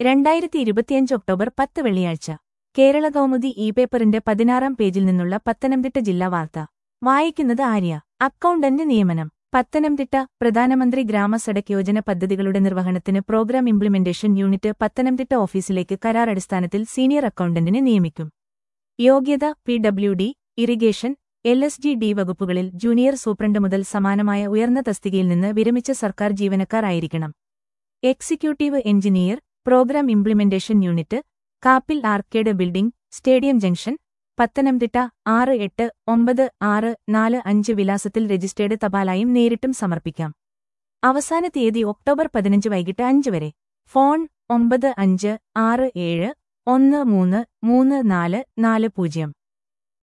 2025 October 10 വെള്ളിയാഴ്ച കേരള കൗമുദി പേപ്പറിന്റെ 16-ാം പേജിൽ നിന്നുള്ള പത്തനംതിട്ട ജില്ലാ വാർത്ത വായിക്കുന്നത് ആര്യ. അക്കൗണ്ടന്റ് നിയമനം. പത്തനംതിട്ട പ്രധാനമന്ത്രി ഗ്രാമ സഡക് യോജന പദ്ധതികളുടെ നിർവഹണത്തിന് പ്രോഗ്രാം ഇംപ്ലിമെന്റേഷൻ യൂണിറ്റ് പത്തനംതിട്ട ഓഫീസിലേക്ക് കരാർ അടിസ്ഥാനത്തിൽ സീനിയർ അക്കൗണ്ടന്റിനെ നിയമിക്കും. യോഗ്യത PWD, ഇറിഗേഷൻ, LSGD വകുപ്പുകളിൽ ജൂനിയർ സൂപ്രണ്ട് മുതൽ സമാനമായ ഉയർന്ന തസ്തികയിൽ നിന്ന് വിരമിച്ച സർക്കാർ ജീവനക്കാർ ആയിരിക്കണം. Executive engineer, program implementation unit, Kappil arcade building, stadium junction, Pathanamthitta 689645 വിലാസത്തിൽ രജിസ്റ്റേർഡ് തപാലായും നേരിട്ടും സമർപ്പിക്കാം. അവസാന തീയതി ഒക്ടോബർ 15 വൈകിട്ട് 5 വരെ. ഫോൺ 9567133440.